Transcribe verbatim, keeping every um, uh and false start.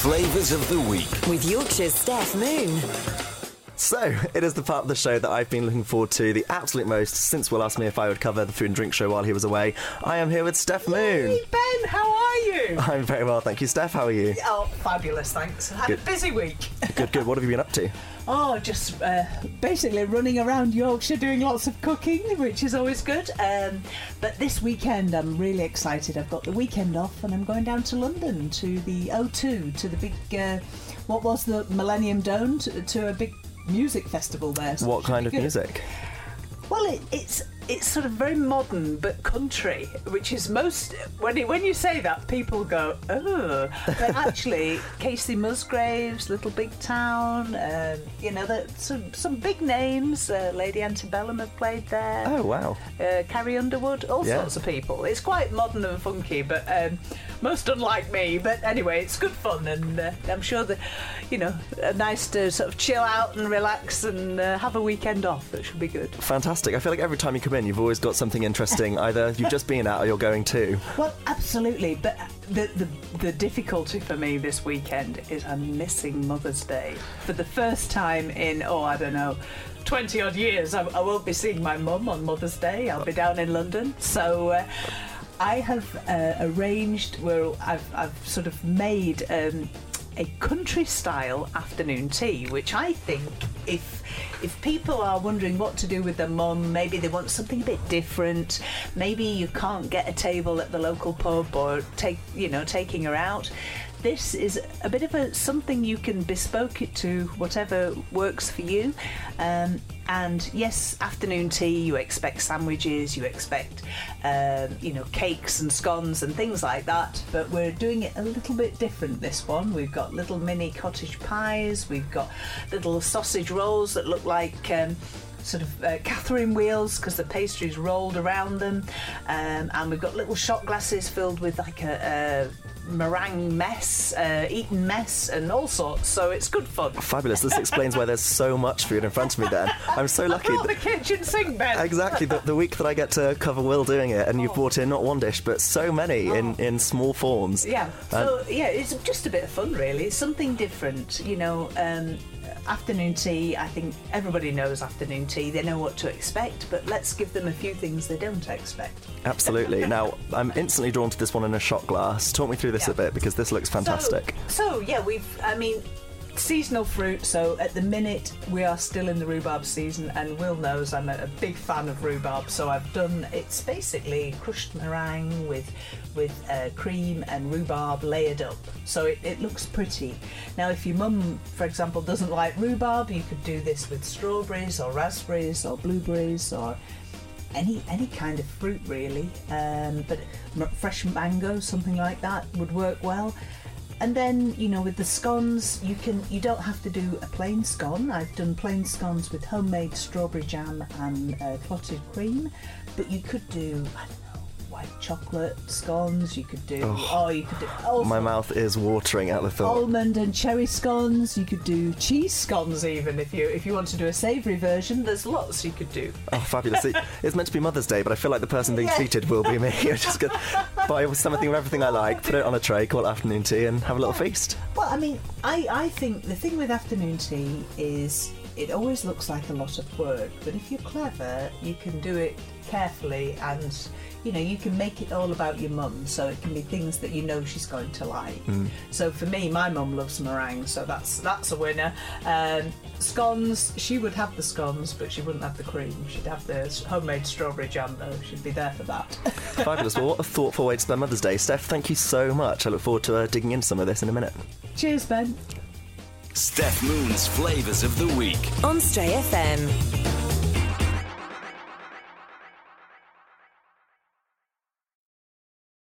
Flavours of the Week. With Yorkshire's Steph Moon. So, it is the part of the show that I've been looking forward to the absolute most since Will asked me if I would cover the food and drink show while he was away. I am here with Steph Moon. Hey, Ben, how are you? I'm very well, thank you. Steph, how are you? Oh, fabulous, thanks. I had Good. a busy week. Good, good. What have you been up to? Oh, just uh, basically running around Yorkshire doing lots of cooking, which is always good. Um, but this weekend I'm really excited. I've got the weekend off and I'm going down to London to the O two, to the big, uh, what was the Millennium Dome, to, to a big music festival there. So What kind of good. music? Well, it, it's it's sort of very modern but country, which is most when it, when you say that people go oh, but actually Casey Musgraves, Little Big Town, um, you know, the, some some big names. Uh, Lady Antebellum have played there. Oh, wow. Uh, Carrie Underwood, all Yeah. sorts of people. It's quite modern and funky, but um, most unlike me. But anyway, it's good fun, and uh, I'm sure that, you know, uh, nice to sort of chill out and relax and uh, have a weekend off. That should be good. Fantastic. I feel like every time you come in, you've always got something interesting. Either you've just been out or you're going to. Well, absolutely, but the, the the difficulty for me this weekend is I'm missing Mother's Day for the first time in, oh, I don't know, twenty odd years. I, I won't be seeing my mum on Mother's Day. I'll be down in London, so uh, I have uh, arranged where I've I've sort of made um, a country-style afternoon tea, which I think if if people are wondering what to do with their mum, maybe they want something a bit different, maybe you can't get a table at the local pub or take you know taking her out, this is a bit of a something you can bespoke it to whatever works for you. Um, and yes, afternoon tea, you expect sandwiches, you expect um, you know cakes and scones and things like that, but we're doing it a little bit different this one. We've got little mini cottage pies, we've got little sausage rolls that look like um, sort of uh, Catherine wheels because the pastry's rolled around them, um, and we've got little shot glasses filled with like a, a meringue mess, uh, Eton mess and all sorts, so it's good fun. Fabulous. This explains why there's so much food in front of me then. I'm so lucky. I brought the kitchen sink, Ben. Exactly, the, the week that I get to cover Will doing it, and you've Oh. brought in not one dish, but so many in, in small forms. Yeah, And- so yeah, it's just a bit of fun really, something different, you know. Um, afternoon tea, I think everybody knows afternoon tea, they know what to expect, but let's give them a few things they don't expect. Absolutely. Now, I'm instantly drawn to this one in a shot glass. Talk me through this Yeah. a bit, because this looks fantastic. So, so yeah, we've, I mean, seasonal fruit, so at the minute we are still in the rhubarb season, and Will knows I'm a, a big fan of rhubarb, so I've done, it's basically crushed meringue with with uh, cream and rhubarb layered up, so it, it looks pretty. Now if your mum, for example, doesn't like rhubarb, you could do this with strawberries or raspberries or blueberries or any any kind of fruit really, um, but m- fresh mango, something like that would work well. And then, you know, with the scones, you can you don't have to do a plain scone. I've done plain scones with homemade strawberry jam and uh, clotted cream, but you could do, I don't know, white chocolate scones. You could do oh, oh you could do all My sorts. mouth is watering at the thought. Almond and cherry scones. You could do cheese scones even if you if you want to do a savoury version. There's lots you could do. Oh, fabulous. It- It's meant to be Mother's Day, but I feel like the person being Yeah. treated will be me. I'm just going to buy something of everything I like, put it on a tray, call it afternoon tea, and have a little feast. Well, I mean, I, I think the thing with afternoon tea is it always looks like a lot of work, but if you're clever, you can do it carefully, and you know you can make it all about your mum, so it can be things that you know she's going to like. So for me, my mum loves meringue, so that's that's a winner. Um, scones, she would have the scones, but she wouldn't have the cream. She'd have the homemade strawberry jam though. She'd be there for that. Fabulous. Well, what a thoughtful way to spend Mother's Day. Steph, thank you so much. I look forward to uh, digging into some of this in a minute. Cheers, Ben. Steph Moon's Flavours of the Week. On Stray F M.